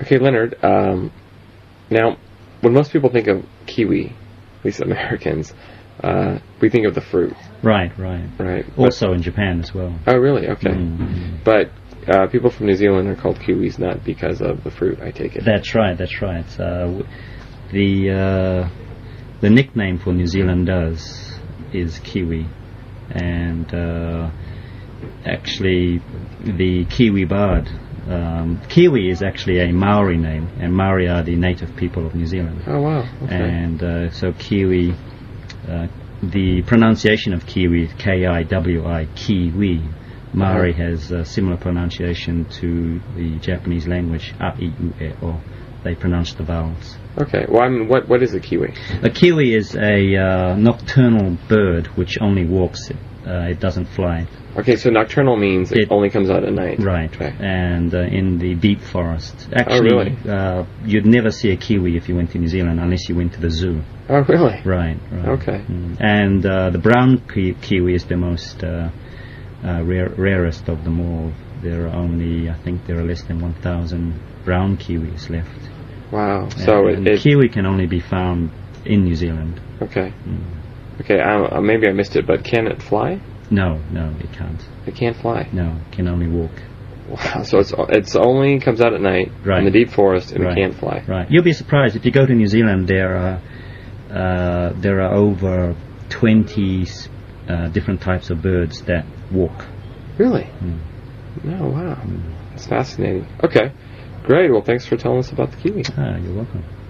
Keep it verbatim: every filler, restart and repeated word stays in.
Okay, Leonard. Um, now, when most people think of kiwi, at least Americans, uh, we think of the fruit. Right, right. Right. Also but, in Japan as well. Oh, really? Okay. Mm-hmm. But uh, people from New Zealand are called kiwis not because of the fruit, I take it. That's right, that's right. Uh, the uh, the nickname for New Zealanders is kiwi, and uh, actually the kiwi bird. Um, kiwi is actually a Maori name, and Maori are the native people of New Zealand. Oh, wow. Okay. And uh, so kiwi, uh, the pronunciation of kiwi is K I W I, kiwi. Maori uh-huh. has a similar pronunciation to the Japanese language, a, I, u, e, o. They pronounce the vowels. Okay. Well, I mean, what what is a kiwi? A kiwi is a uh, nocturnal bird which only walks. Uh, it doesn't fly. Okay, so nocturnal means it, it it only comes out at night. Right. Okay. And uh, in the deep forest. Actually, oh, really? uh, you'd never see a kiwi if you went to New Zealand unless you went to the zoo. Oh, really? Right, right. Okay. Mm. And uh, the brown ki- kiwi is the most uh, uh, rare, rarest of them all. There are only, I think there are less than one thousand brown kiwis left. Wow. So and, it, and it kiwi can only be found in New Zealand. Okay. Mm. Okay, uh, maybe I missed it, but can it fly? No, no, it can't. It can't fly? No, it can only walk. Wow, so it's it's only comes out at night right. in the deep forest and right. it can't fly. Right. You'll be surprised if you go to New Zealand. There are uh, there are over twenty uh, different types of birds that walk. Really? Mm. No, wow. Mm. That's fascinating. Okay, great. Well, thanks for telling us about the kiwi. Ah, you're welcome.